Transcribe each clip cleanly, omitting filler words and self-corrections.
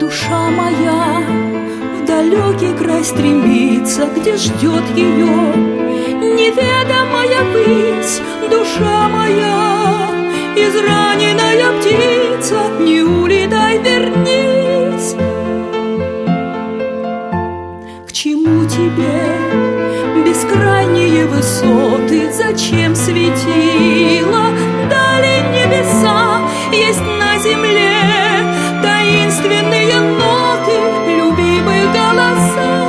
Душа моя в далекий край стремится, где ждет ее неведомая высь. Душа моя, израненная птица, не улетай, вернись. К чему тебе бескрайние высоты? Зачем светила дали небеса? Есть на земле таинственные ноты, любимые голоса.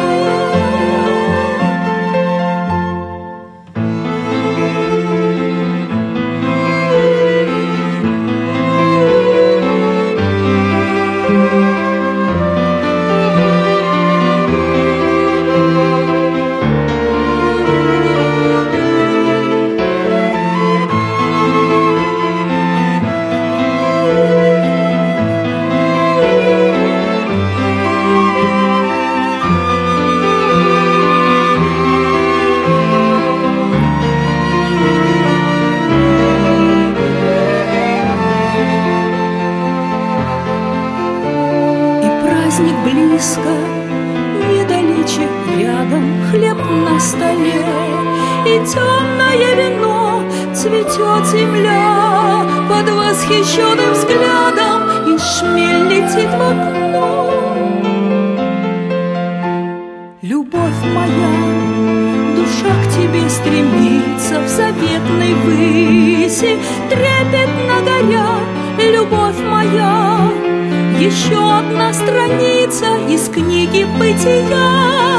Праздник близко, недалече, рядом хлеб на столе, и темное вино, цветет земля под восхищенным взглядом, и шмель летит в окно. Любовь моя, душа к тебе стремится в заветной выси, трепетно горя. Любовь моя, еще одна страница из книги бытия.